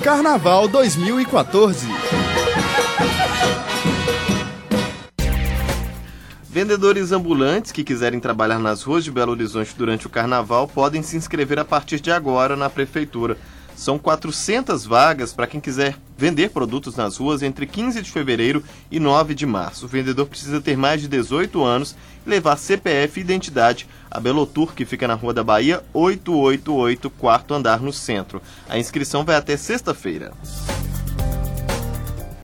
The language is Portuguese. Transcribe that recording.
Carnaval 2014. Vendedores ambulantes que quiserem trabalhar nas ruas de Belo Horizonte durante o Carnaval podem se inscrever a partir de agora na Prefeitura. São 400 vagas para quem quiser vender produtos nas ruas entre 15 de fevereiro e 9 de março. O vendedor precisa ter mais de 18 anos e levar CPF e identidade. A Belotur, que fica na Rua da Bahia, 888, quarto andar, no centro. A inscrição vai até sexta-feira.